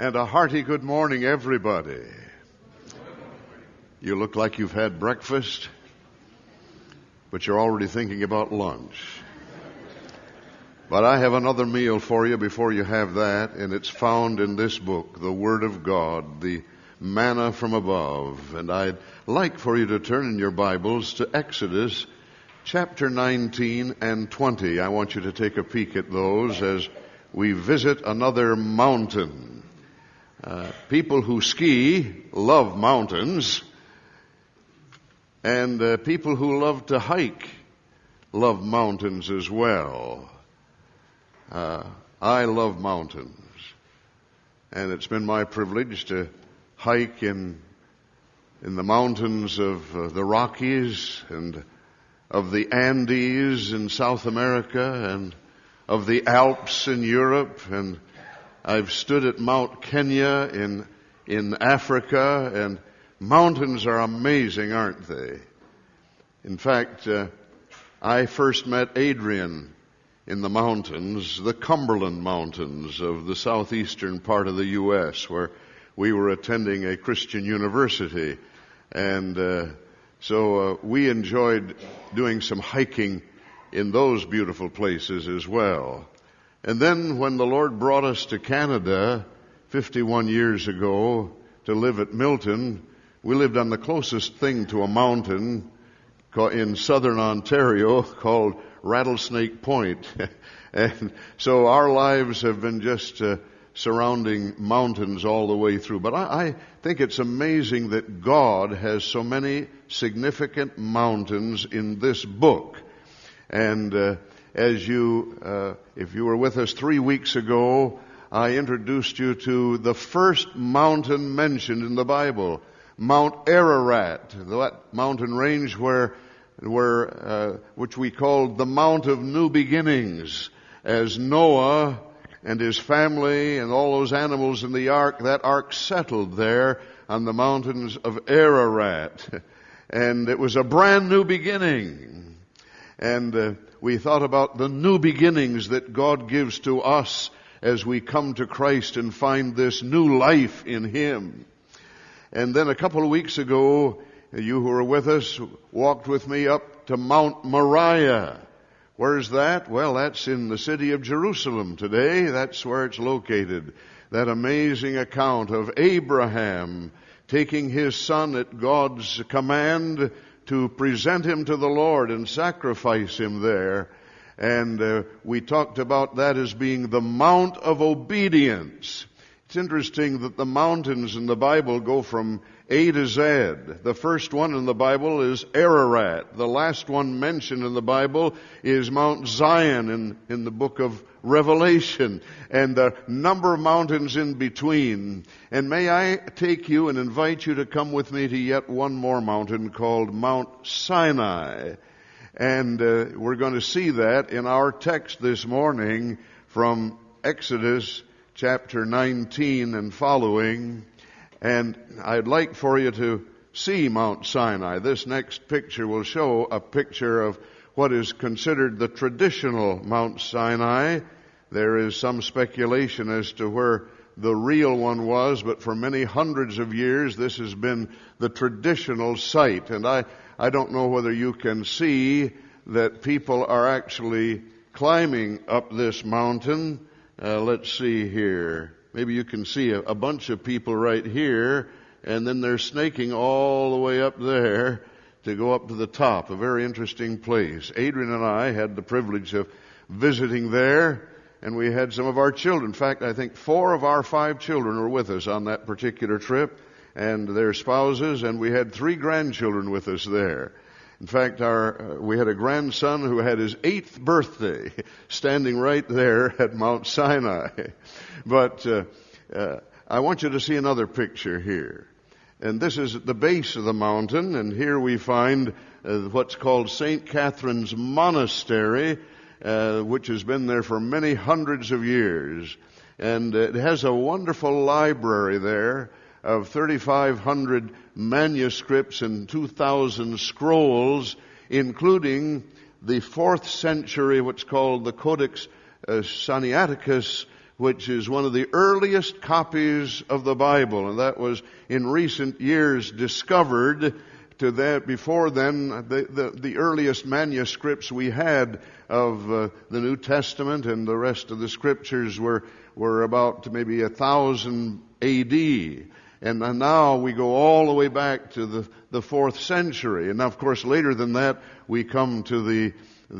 And a hearty good morning, everybody. You look like you've had breakfast, but you're already thinking about lunch. But I have another meal for you before you have that, and it's found in this book, the Word of God, the manna from above. And I'd like for you to turn in your Bibles to Exodus chapter 19 and 20. I want you to take a peek at those as we visit another mountain. People who ski love mountains, and people who love to hike love mountains as well. I love mountains, and it's been my privilege to hike in the mountains of the Rockies and of the Andes in South America and of the Alps in Europe, and I've stood at Mount Kenya in Africa, and mountains are amazing, aren't they? In fact, I first met Adrian in the mountains, the Cumberland Mountains of the southeastern part of the U.S., where we were attending a Christian university. And so we enjoyed doing some hiking in those beautiful places as well. And then when the Lord brought us to Canada 51 years ago to live at Milton, we lived on the closest thing to a mountain in southern Ontario called Rattlesnake Point. And so our lives have been just surrounding mountains all the way through. But I think it's amazing that God has so many significant mountains in this book. And if you were with us 3 weeks ago, I introduced you to the first mountain mentioned in the Bible, Mount Ararat, that mountain range which we called the Mount of New Beginnings, as Noah and his family and all those animals in the ark, that ark settled there on the mountains of Ararat. And it was a brand new beginning. And we thought about the new beginnings that God gives to us as we come to Christ and find this new life in Him. And then a couple of weeks ago, you who were with us walked with me up to Mount Moriah. Where's that? Well, that's in the city of Jerusalem today. That's where it's located. That amazing account of Abraham taking his son at God's command to present him to the Lord and sacrifice him there. And we talked about that as being the Mount of Obedience. It's interesting that the mountains in the Bible go from A to Z. The first one in the Bible is Ararat. The last one mentioned in the Bible is Mount Zion in the book of Revelation, and a number of mountains in between. And may I take you and invite you to come with me to yet one more mountain called Mount Sinai. And we're going to see that in our text this morning from Exodus chapter 19 and following. And I'd like for you to see Mount Sinai. This next picture will show a picture of what is considered the traditional Mount Sinai. There is some speculation as to where the real one was, but for many hundreds of years this has been the traditional site. And I don't know whether you can see that people are actually climbing up this mountain. Let's see here. Maybe you can see a bunch of people right here, and then they're snaking all the way up there to go up to the top. A very interesting place. Adrian and I had the privilege of visiting there, and we had some of our children. In fact, I think 4 of our 5 children were with us on that particular trip, and their spouses, and we had 3 grandchildren with us there. In fact, we had a grandson who had his 8th birthday standing right there at Mount Sinai. But I want you to see another picture here. And this is at the base of the mountain, and here we find what's called St. Catherine's Monastery, which has been there for many hundreds of years. And it has a wonderful library there of 3,500 manuscripts and 2,000 scrolls, including the 4th century, what's called the Codex Sinaiticus, which is one of the earliest copies of the Bible, and that was in recent years discovered. To that, before then, the earliest manuscripts we had of the New Testament and the rest of the Scriptures were about maybe 1000 A.D. And now we go all the way back to the 4th century. And now, of course, later than that, we come to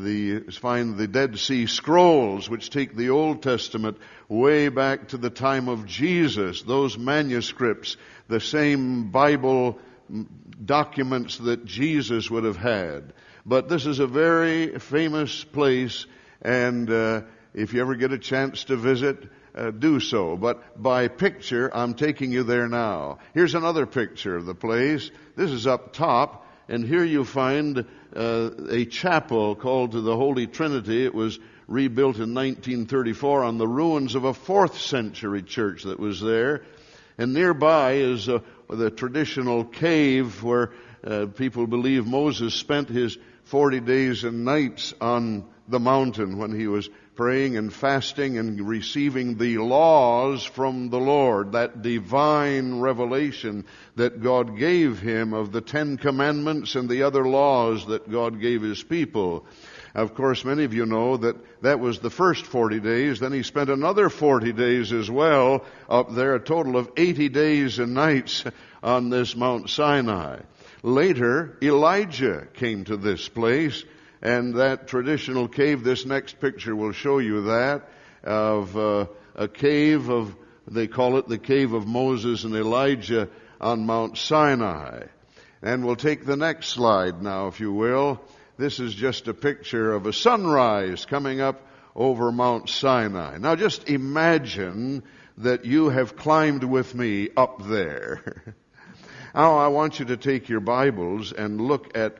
find the Dead Sea Scrolls, which take the Old Testament way back to the time of Jesus. Those manuscripts, the same Bible documents that Jesus would have had. But this is a very famous place, and if you ever get a chance to visit, do so. But by picture, I'm taking you there now. Here's another picture of the place. This is up top, and here you find a chapel called to the Holy Trinity. It was rebuilt in 1934 on the ruins of a 4th century church that was there. And nearby is the traditional cave where people believe Moses spent his 40 days and nights on the mountain when he was praying and fasting and receiving the laws from the Lord, that divine revelation that God gave him of the 10 Commandments and the other laws that God gave his people. Of course, many of you know that was the first 40 days. Then he spent another 40 days as well up there, a total of 80 days and nights on this Mount Sinai. Later, Elijah came to this place, and that traditional cave, this next picture will show you that, of a cave of, they call it the cave of Moses and Elijah on Mount Sinai. And we'll take the next slide now, if you will. This is just a picture of a sunrise coming up over Mount Sinai. Now just imagine that you have climbed with me up there. Now I want you to take your Bibles and look at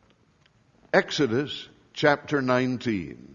Exodus chapter 19.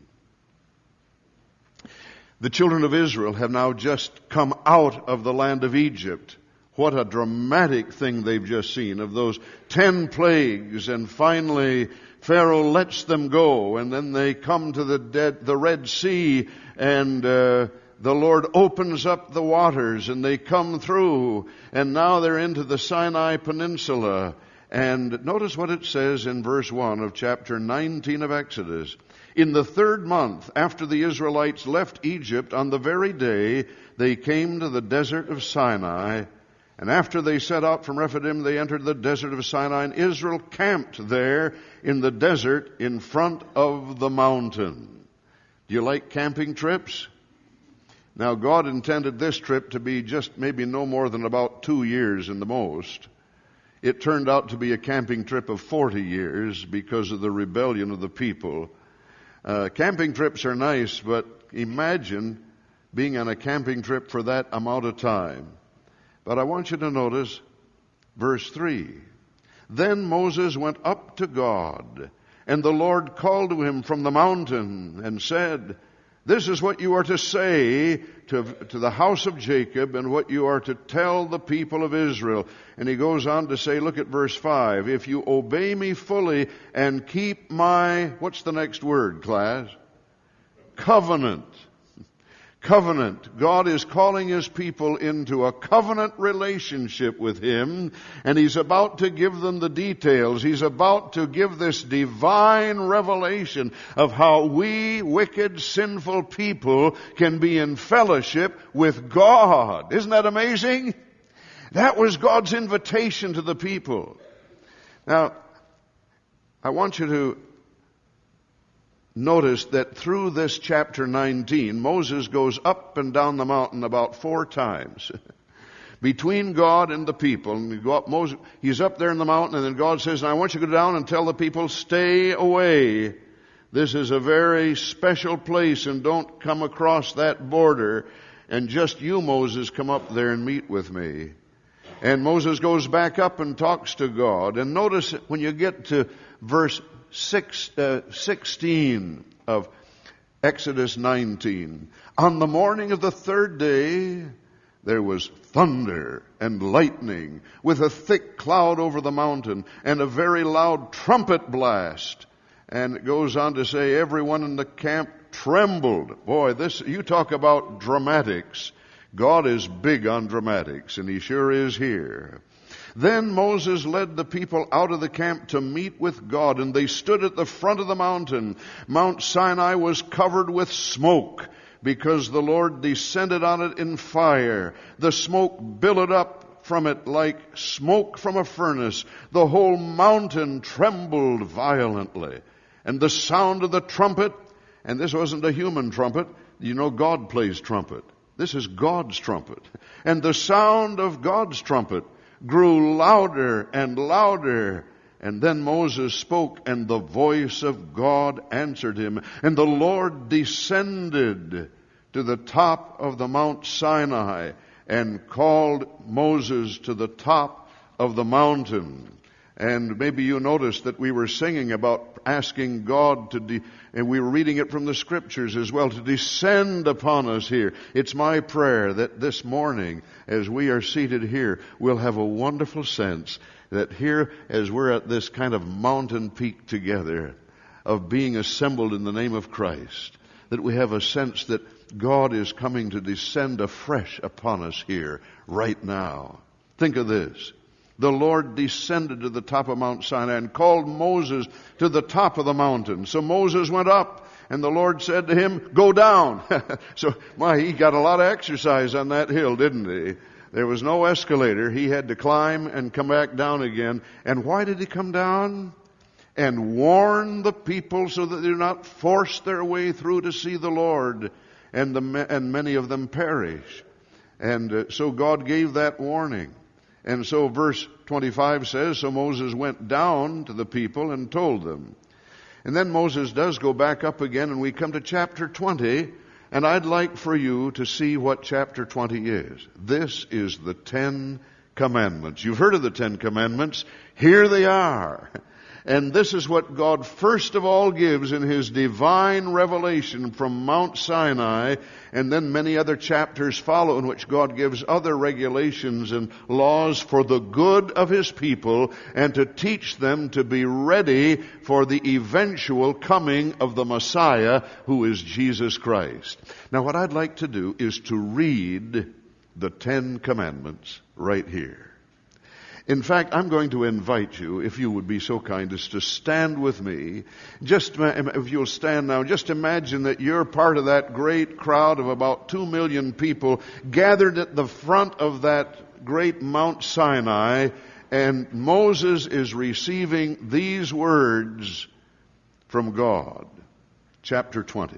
The children of Israel have now just come out of the land of Egypt. What a dramatic thing they've just seen, of those 10 plagues, and finally Pharaoh lets them go, and then they come to the Red Sea, and the Lord opens up the waters, and they come through, and now they're into the Sinai Peninsula. And notice what it says in verse 1 of chapter 19 of Exodus. In the 3rd month after the Israelites left Egypt, on the very day they came to the desert of Sinai. And after they set out from Rephidim, they entered the desert of Sinai, and Israel camped there in the desert in front of the mountain. Do you like camping trips? Now, God intended this trip to be just maybe no more than about 2 years in the most. It turned out to be a camping trip of 40 years because of the rebellion of the people. Camping trips are nice, but imagine being on a camping trip for that amount of time. But I want you to notice verse 3. Then Moses went up to God, and the Lord called to him from the mountain and said, "This is what you are to say to the house of Jacob, and what you are to tell the people of Israel." And he goes on to say, look at verse 5, "If you obey me fully and keep my," what's the next word, class? Covenant. Covenant. God is calling his people into a covenant relationship with him, and he's about to give them the details. He's about to give this divine revelation of how we, wicked, sinful people, can be in fellowship with God. Isn't that amazing? That was God's invitation to the people. Now, I want you to notice that through this chapter 19, Moses goes up and down the mountain about 4 times. Between God and the people. And we go up, he's up there in the mountain, and then God says, "I want you to go down and tell the people, stay away. This is a very special place, and don't come across that border. And just you, Moses, come up there and meet with me." And Moses goes back up and talks to God. And notice when you get to verse 16 of Exodus 19. On the morning of the 3rd day, there was thunder and lightning with a thick cloud over the mountain and a very loud trumpet blast. And it goes on to say, everyone in the camp trembled. Boy, you talk about dramatics. God is big on dramatics, and he sure is here. Then Moses led the people out of the camp to meet with God, and they stood at the front of the mountain. Mount Sinai was covered with smoke, because the Lord descended on it in fire. The smoke billowed up from it like smoke from a furnace. The whole mountain trembled violently. And the sound of the trumpet, and this wasn't a human trumpet. You know God plays trumpet. This is God's trumpet. And the sound of God's trumpet grew louder and louder. And then Moses spoke, and the voice of God answered him. And the Lord descended to the top of the Mount Sinai and called Moses to the top of the mountain. And maybe you noticed that we were singing about asking God and we were reading it from the Scriptures as well, to descend upon us here. It's my prayer that this morning, as we are seated here, we'll have a wonderful sense that here, as we're at this kind of mountain peak together, of being assembled in the name of Christ, that we have a sense that God is coming to descend afresh upon us here, right now. Think of this. The Lord descended to the top of Mount Sinai and called Moses to the top of the mountain. So Moses went up, and the Lord said to him, "Go down." So, he got a lot of exercise on that hill, didn't he? There was no escalator. He had to climb and come back down again. And why did he come down? And warn the people so that they do not force their way through to see the Lord, and many of them perish. And so God gave that warning. And so verse 25 says, so Moses went down to the people and told them. And then Moses does go back up again, and we come to chapter 20, and I'd like for you to see what chapter 20 is. This is the 10 Commandments. You've heard of the 10 Commandments. Here they are. And this is what God first of all gives in His divine revelation from Mount Sinai, and then many other chapters follow in which God gives other regulations and laws for the good of His people and to teach them to be ready for the eventual coming of the Messiah, who is Jesus Christ. Now, what I'd like to do is to read the 10 Commandments right here. In fact, I'm going to invite you, if you would be so kind as to stand with me. Just, if you'll stand now, just imagine that you're part of that great crowd of about 2 million people gathered at the front of that great Mount Sinai, and Moses is receiving these words from God. Chapter 20.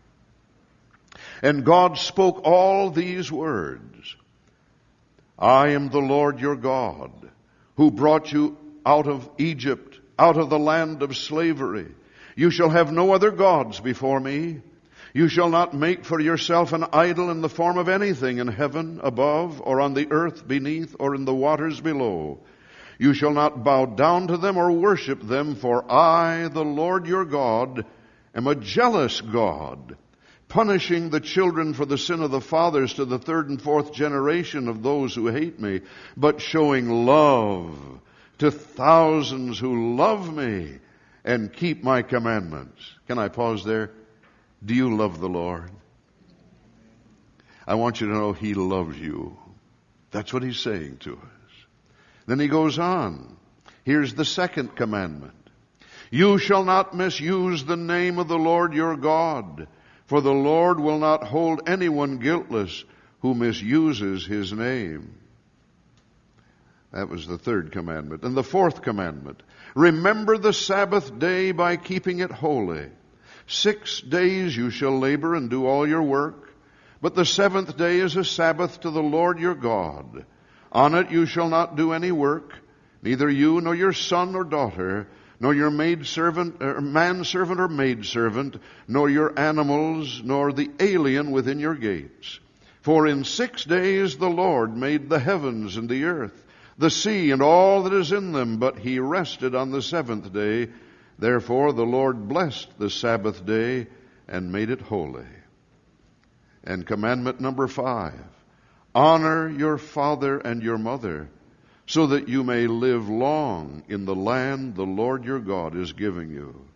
And God spoke all these words. I am the Lord your God, who brought you out of Egypt, out of the land of slavery. You shall have no other gods before me. You shall not make for yourself an idol in the form of anything in heaven above, or on the earth beneath, or in the waters below. You shall not bow down to them or worship them, for I, the Lord your God, am a jealous God, punishing the children for the sin of the fathers to the 3rd and 4th generation of those who hate me, but showing love to thousands who love me and keep my commandments. Can I pause there? Do you love the Lord? I want you to know He loves you. That's what He's saying to us. Then He goes on. Here's the 2nd commandment. You shall not misuse the name of the Lord your God, for the Lord will not hold anyone guiltless who misuses His name. That was the 3rd commandment. And the 4th commandment. Remember the Sabbath day by keeping it holy. 6 days you shall labor and do all your work, but the 7th day is a Sabbath to the Lord your God. On it you shall not do any work, neither you nor your son or daughter, nor your maidservant, or manservant or maidservant, nor your animals, nor the alien within your gates. For in 6 days the Lord made the heavens and the earth, the sea and all that is in them, but He rested on the 7th day. Therefore the Lord blessed the Sabbath day and made it holy. And commandment number 5, honor your father and your mother, so that you may live long in the land the Lord your God is giving you.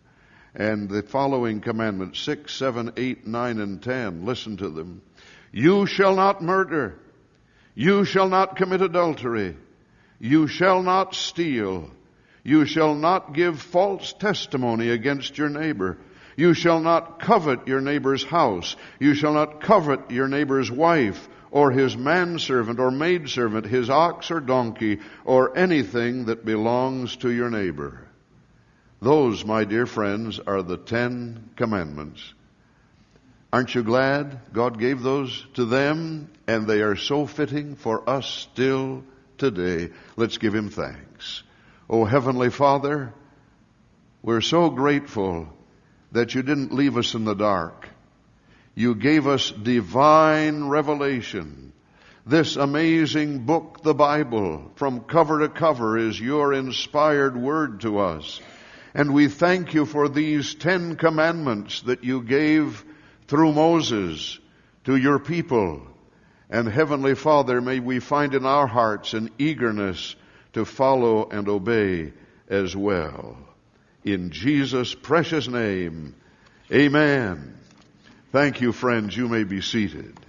And the following commandments, 6, 7, 8, 9, and 10, listen to them. You shall not murder. You shall not commit adultery. You shall not steal. You shall not give false testimony against your neighbor. You shall not covet your neighbor's house. You shall not covet your neighbor's wife, or his manservant or maidservant, his ox or donkey, or anything that belongs to your neighbor. Those, my dear friends, are the 10 commandments. Aren't you glad God gave those to them? And they are so fitting for us still today. Let's give Him thanks. Oh, Heavenly Father, we're so grateful that You didn't leave us in the dark. You gave us divine revelation. This amazing book, the Bible, from cover to cover, is Your inspired word to us. And we thank You for these 10 commandments that You gave through Moses to Your people. And Heavenly Father, may we find in our hearts an eagerness to follow and obey as well. In Jesus' precious name, amen. Thank you, friends. You may be seated.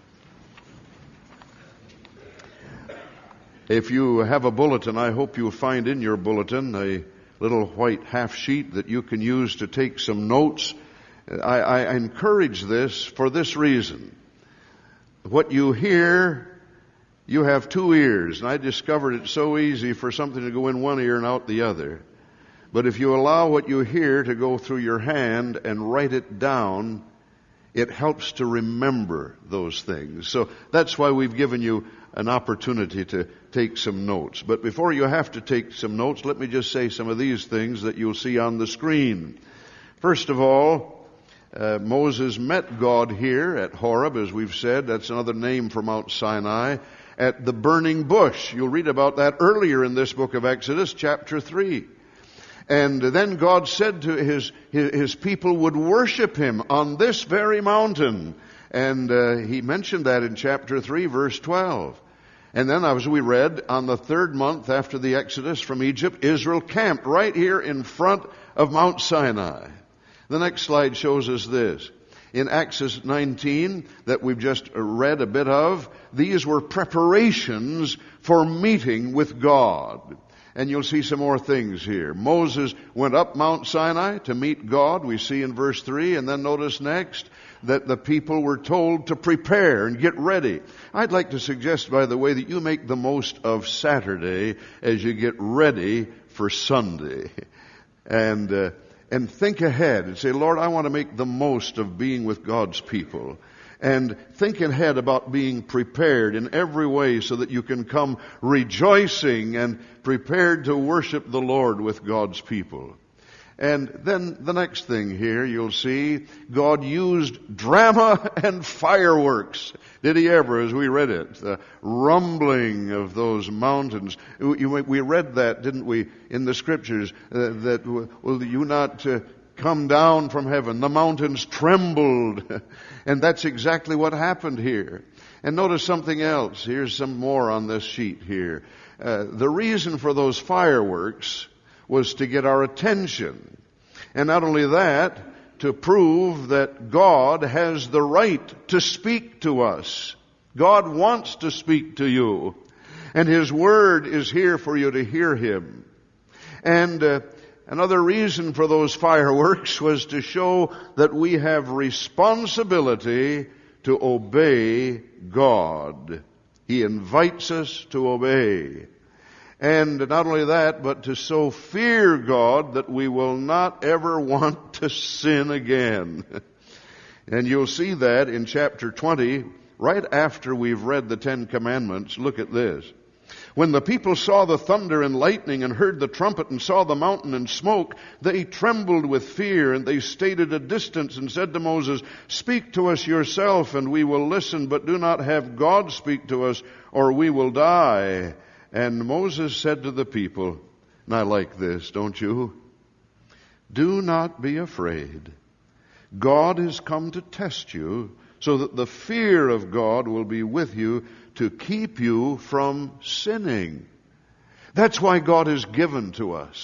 If you have a bulletin, I hope you'll find in your bulletin a little white half sheet that you can use to take some notes. I encourage this for this reason. What you hear, you have 2 ears, and I discovered it's so easy for something to go in one ear and out the other. But if you allow what you hear to go through your hand and write it down, it helps to remember those things. So that's why we've given you an opportunity to take some notes. But before you have to take some notes, let me just say some of these things that you'll see on the screen. First of all, Moses met God here at Horeb, as we've said. That's another name for Mount Sinai, at the burning bush. You'll read about that earlier in this book of Exodus, chapter 3. And then God said to his people would worship Him on this very mountain. And He mentioned that in chapter 3, verse 12. And then, as we read, on the 3rd month after the Exodus from Egypt, Israel camped right here in front of Mount Sinai. The next slide shows us this. In Exodus 19, that we've just read a bit of, these were preparations for meeting with God. And you'll see some more things here. Moses went up Mount Sinai to meet God, we see in verse 3, and then notice next that the people were told to prepare and get ready. I'd like to suggest, by the way, that you make the most of Saturday as you get ready for Sunday. And think ahead and say, Lord, I want to make the most of being with God's people. And think ahead about being prepared in every way so that you can come rejoicing and prepared to worship the Lord with God's people. And then the next thing here, you'll see, God used drama and fireworks. Did He ever, as we read it? The rumbling of those mountains. We read that, didn't we, in the Scriptures, that will you not come down from heaven? The mountains trembled. And that's exactly what happened here. And notice something else. Here's some more on this sheet here. The reason for those fireworks was to get our attention. And not only that, to prove that God has the right to speak to us. God wants to speak to you. And His Word is here for you to hear Him. And another reason for those fireworks was to show that we have responsibility to obey God. He invites us to obey. And not only that, but to so fear God that we will not ever want to sin again. And you'll see that in chapter 20, right after we've read the 10 Commandments. Look at this. When the people saw the thunder and lightning and heard the trumpet and saw the mountain and smoke, they trembled with fear, and they stayed at a distance and said to Moses, "Speak to us yourself, and we will listen, but do not have God speak to us, or we will die." And Moses said to the people, and I like this, don't you? "Do not be afraid. God has come to test you, so that the fear of God will be with you to keep you from sinning." That's why God has given to us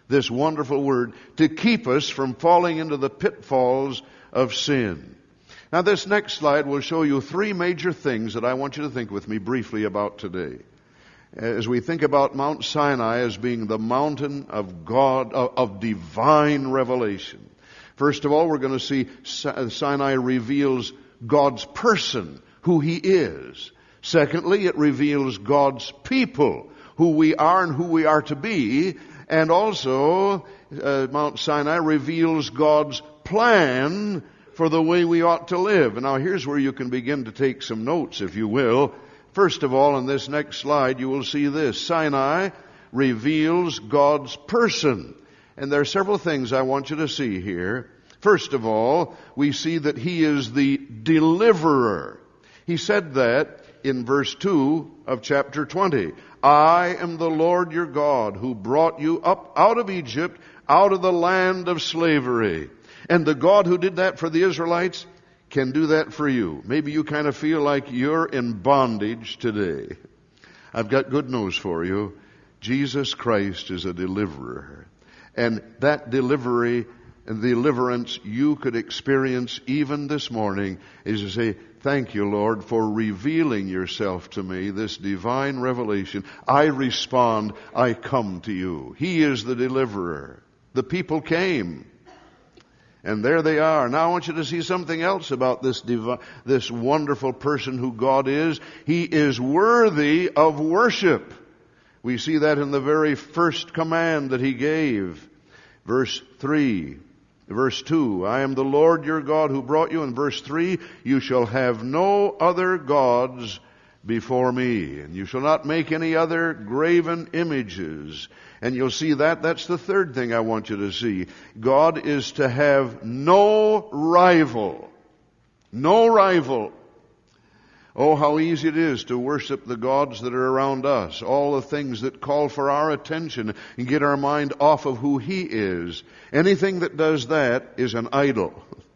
This wonderful word to keep us from falling into the pitfalls of sin. Now this next slide will show you three major things that I want you to think with me briefly about today. As we think about Mount Sinai as being the mountain of God, of divine revelation. First of all, we're going to see Sinai reveals God's person, who He is. Secondly, it reveals God's people, who we are and who we are to be. And also, Mount Sinai reveals God's plan for the way we ought to live. And now here's where you can begin to take some notes, if you will. First of all, in this next slide, you will see this. Sinai reveals God's person. And there are several things I want you to see here. First of all, we see that He is the deliverer. He said that in verse 2 of chapter 20. I am the Lord your God who brought you up out of Egypt, out of the land of slavery. And the God who did that for the Israelites can do that for you. Maybe you kind of feel like you're in bondage today. I've got good news for you. Jesus Christ is a deliverer. And that delivery and deliverance you could experience even this morning is to say, thank you, Lord, for revealing yourself to me, this divine revelation. I respond, I come to you. He is the deliverer. The people came. And there they are. Now I want you to see something else about this wonderful person who God is. He is worthy of worship. We see that in the very first command that He gave. Verse 3. Verse 2, I am the Lord your God who brought you. In verse 3, you shall have no other gods before me, and you shall not make any other graven images. And you'll see that. That's the third thing I want you to see. God is to have no rival. No rival. Oh, how easy it is to worship the gods that are around us. All the things that call for our attention and get our mind off of who He is. Anything that does that is an idol.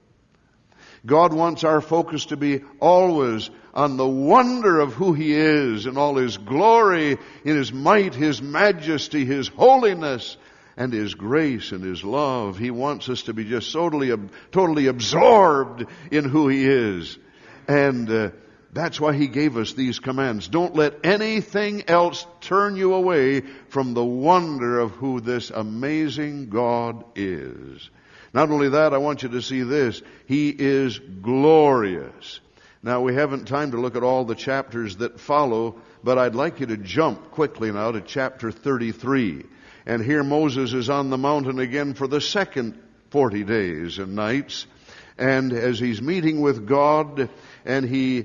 God wants our focus to be always on the wonder of who He is and all His glory, in His might, His majesty, His holiness, and His grace and His love. He wants us to be just totally absorbed in who He is. And that's why He gave us these commands. Don't let anything else turn you away from the wonder of who this amazing God is. Not only that, I want you to see this. He is glorious. Now, we haven't time to look at all the chapters that follow, but I'd like you to jump quickly now to chapter 33. And here Moses is on the mountain again for the second 40 days and nights. And as he's meeting with God, and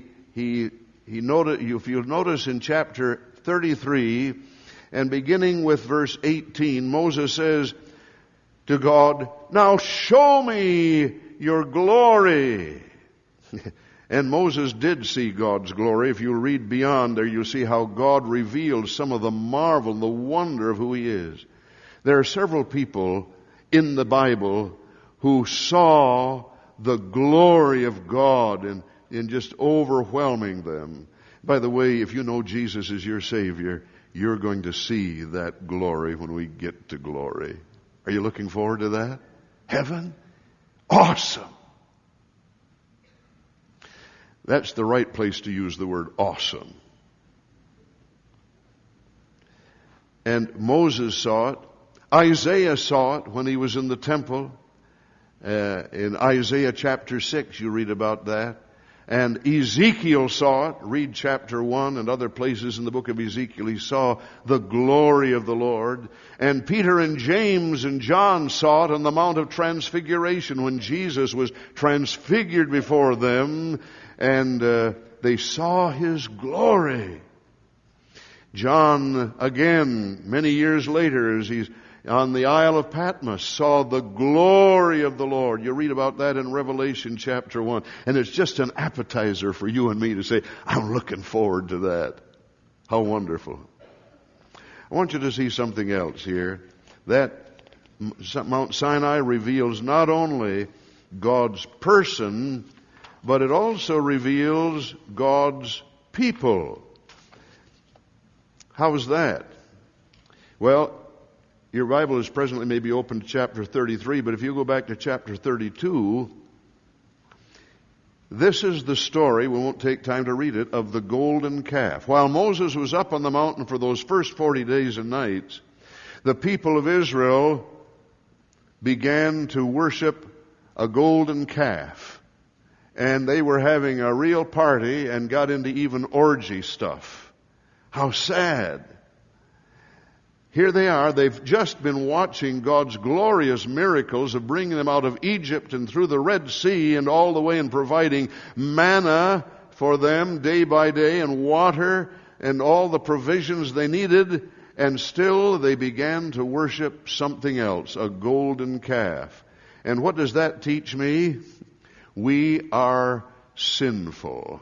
if you'll notice in chapter 33, and beginning with verse 18, Moses says to God, now show me your glory. And Moses did see God's glory. If you read beyond there, you'll see how God reveals some of the marvel, the wonder of who He is. There are several people in the Bible who saw the glory of God in just overwhelming them. By the way, if you know Jesus is your Savior, you're going to see that glory when we get to glory. Are you looking forward to that? Heaven? Awesome! That's the right place to use the word awesome. And Moses saw it. Isaiah saw it when he was in the temple. In Isaiah chapter 6, you read about that. And Ezekiel saw it. Read chapter 1 and other places in the book of Ezekiel. He saw the glory of the Lord. And Peter and James and John saw it on the Mount of Transfiguration when Jesus was transfigured before them. And they saw His glory. John, again, many years later, as he's on the Isle of Patmos, saw the glory of the Lord. You read about that in Revelation chapter 1. And it's just an appetizer for you and me to say, I'm looking forward to that. How wonderful. I want you to see something else here. That Mount Sinai reveals not only God's person, but it also reveals God's people. How is that? Well, Your Bible is presently maybe open to chapter 33, but if you go back to chapter 32, this is the story, we won't take time to read it, of the golden calf. While Moses was up on the mountain for those first 40 days and nights, the people of Israel began to worship a golden calf. And they were having a real party and got into even orgy stuff. How sad. Here they are, they've just been watching God's glorious miracles of bringing them out of Egypt and through the Red Sea and all the way and providing manna for them day by day and water and all the provisions they needed, and still they began to worship something else, a golden calf. And what does that teach me? We are sinful.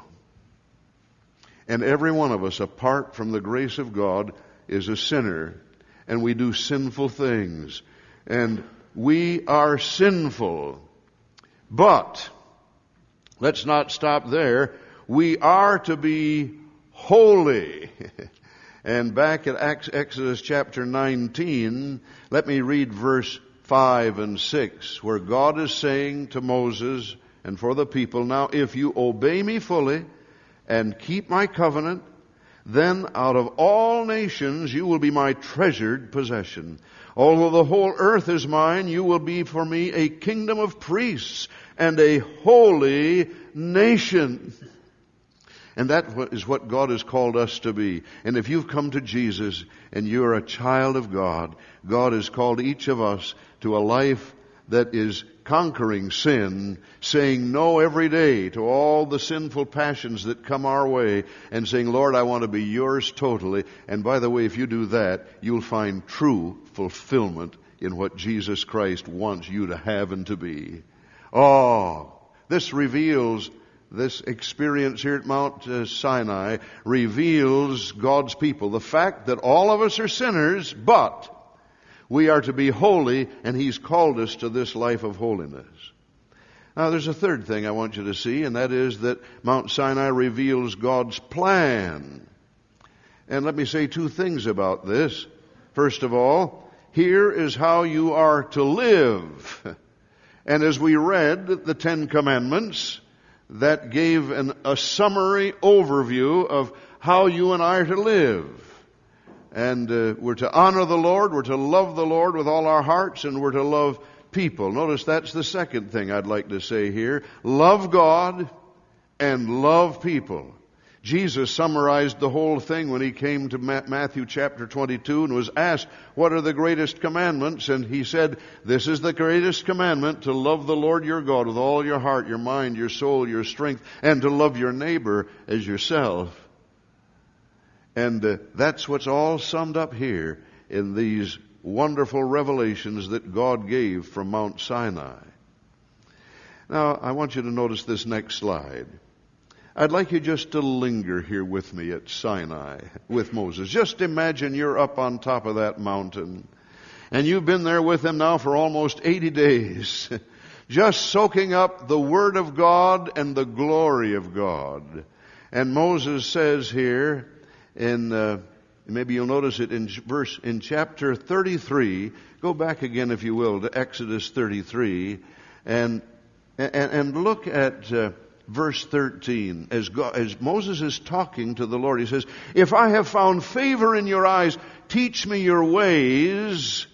And every one of us, apart from the grace of God, is a sinner. And we do sinful things. And we are sinful. But, let's not stop there. We are to be holy. And back at Exodus chapter 19, let me read verse 5 and 6, where God is saying to Moses and for the people, now if you obey me fully and keep my covenant, then out of all nations you will be my treasured possession. Although the whole earth is mine, you will be for me a kingdom of priests and a holy nation. And that is what God has called us to be. And if you've come to Jesus and you're a child of God, God has called each of us to a life that is conquering sin, saying no every day to all the sinful passions that come our way, and saying, Lord, I want to be yours totally. And by the way, if you do that, you'll find true fulfillment in what Jesus Christ wants you to have and to be. Oh, this experience here at Mount Sinai reveals God's people. The fact that all of us are sinners, but we are to be holy, and He's called us to this life of holiness. Now, there's a third thing I want you to see, and that is that Mount Sinai reveals God's plan. And let me say two things about this. First of all, here is how you are to live. And as we read the Ten Commandments, that gave a summary overview of how you and I are to live. And we're to honor the Lord, we're to love the Lord with all our hearts, and we're to love people. Notice that's the second thing I'd like to say here. Love God and love people. Jesus summarized the whole thing when He came to Matthew chapter 22 and was asked, what are the greatest commandments? And He said, this is the greatest commandment, to love the Lord your God with all your heart, your mind, your soul, your strength, and to love your neighbor as yourself. And that's what's all summed up here in these wonderful revelations that God gave from Mount Sinai. Now, I want you to notice this next slide. I'd like you just to linger here with me at Sinai with Moses. Just imagine you're up on top of that mountain, and you've been there with him now for almost 80 days, just soaking up the Word of God and the glory of God. And Moses says here, maybe you'll notice it in chapter 33. Go back again, if you will, to Exodus 33, and look at verse 13. As Moses is talking to the Lord, he says, "If I have found favor in your eyes, teach me your ways.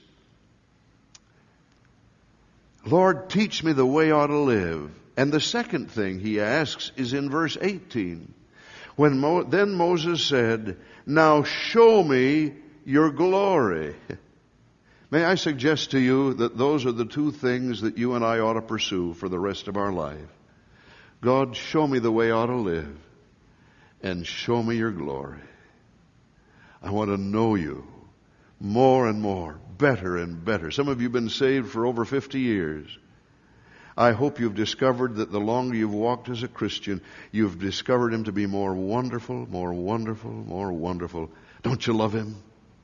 Lord, teach me the way I ought to live." And the second thing he asks is in verse 18. Then Moses said, "Now show me your glory." May I suggest to you that those are the two things that you and I ought to pursue for the rest of our life. God, show me the way I ought to live, and show me your glory. I want to know you more and more, better and better. Some of you have been saved for over 50 years. I hope you've discovered that the longer you've walked as a Christian, you've discovered Him to be more wonderful, more wonderful, more wonderful. Don't you love Him?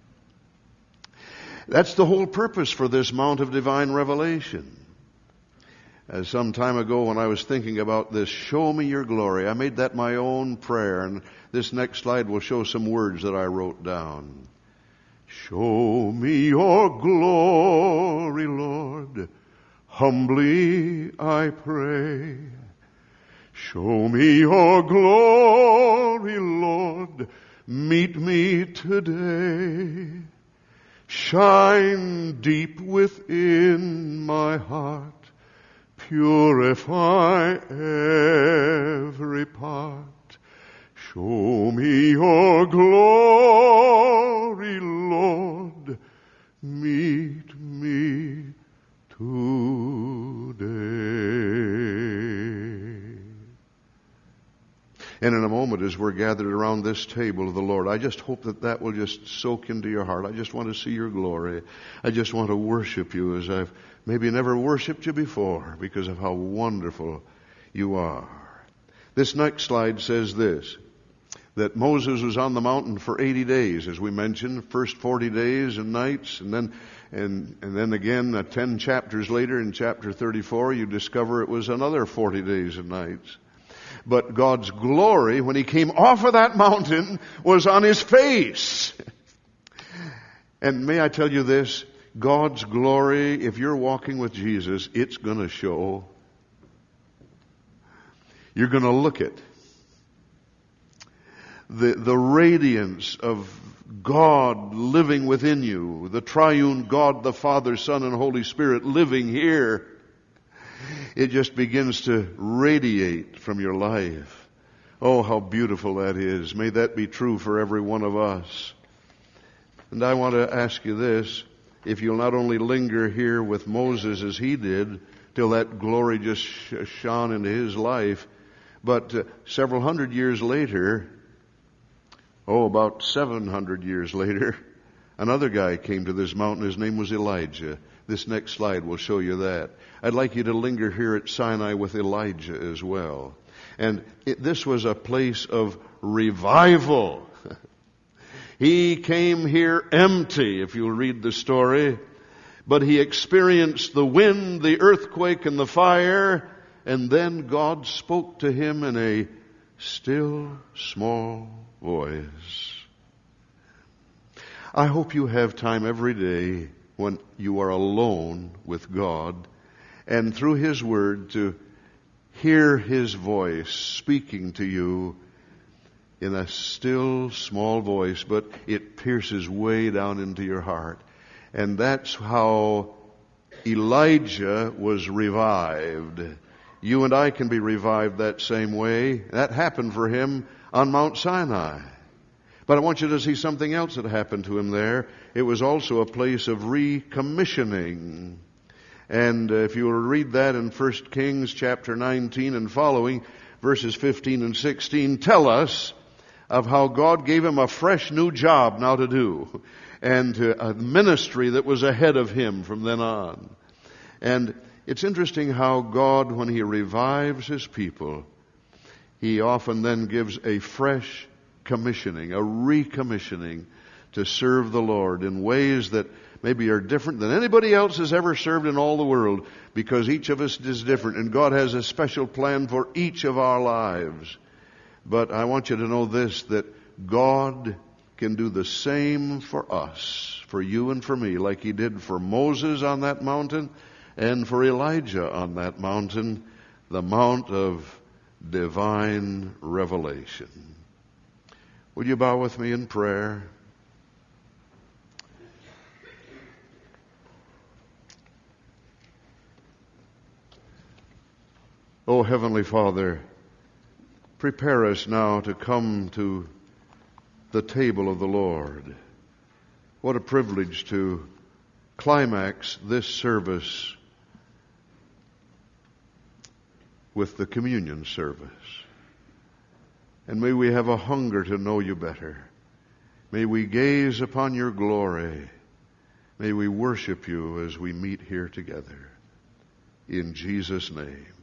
That's the whole purpose for this Mount of Divine Revelation. Some time ago when I was thinking about this, show me your glory, I made that my own prayer, and this next slide will show some words that I wrote down. Show me your glory, Lord, humbly I pray. Show me your glory, Lord, meet me today. Shine deep within my heart, purify every part. Show me your glory, Lord, meet me today. And in a moment, as we're gathered around this table of the Lord, I just hope that will just soak into your heart. I just want to see your glory. I just want to worship you as I've maybe never worshiped you before because of how wonderful you are. This next slide says this, that Moses was on the mountain for 80 days, as we mentioned, first 40 days and nights, and then again 10 chapters later in chapter 34, you discover it was another 40 days and nights. But God's glory, when he came off of that mountain, was on his face. And may I tell you this, God's glory, if you're walking with Jesus, it's going to show. You're going to look at the radiance of God living within you, the triune God, the Father, Son, and Holy Spirit living here. It just begins to radiate from your life. Oh, how beautiful that is. May that be true for every one of us. And I want to ask you this, if you'll not only linger here with Moses as he did, till that glory just shone into his life, but several hundred years later, about 700 years later, another guy came to this mountain. His name was Elijah. This next slide will show you that. I'd like you to linger here at Sinai with Elijah as well. And this was a place of revival. He came here empty, if you'll read the story, but he experienced the wind, the earthquake, and the fire, and then God spoke to him in a still, small voice. I hope you have time every day when you are alone with God and through his word to hear his voice speaking to you in a still small voice, but it pierces way down into your heart. And that's how Elijah was revived. You and I can be revived that same way. That happened for him on Mount Sinai. But I want you to see something else that happened to him there. It was also a place of recommissioning. And if you will read that in 1 Kings chapter 19 and following, verses 15 and 16, tell us of how God gave him a fresh new job now to do, and a ministry that was ahead of him from then on. And it's interesting how God, when he revives his people, he often then gives a fresh commissioning, a recommissioning to serve the Lord in ways that maybe are different than anybody else has ever served in all the world, because each of us is different and God has a special plan for each of our lives. But I want you to know this, that God can do the same for us, for you and for me, like he did for Moses on that mountain and for Elijah on that mountain, the Mount of Divine Revelation. Will you bow with me in prayer? Oh, Heavenly Father, prepare us now to come to the table of the Lord. What a privilege to climax this service with the communion service. And may we have a hunger to know you better. May we gaze upon your glory. May we worship you as we meet here together. In Jesus' name.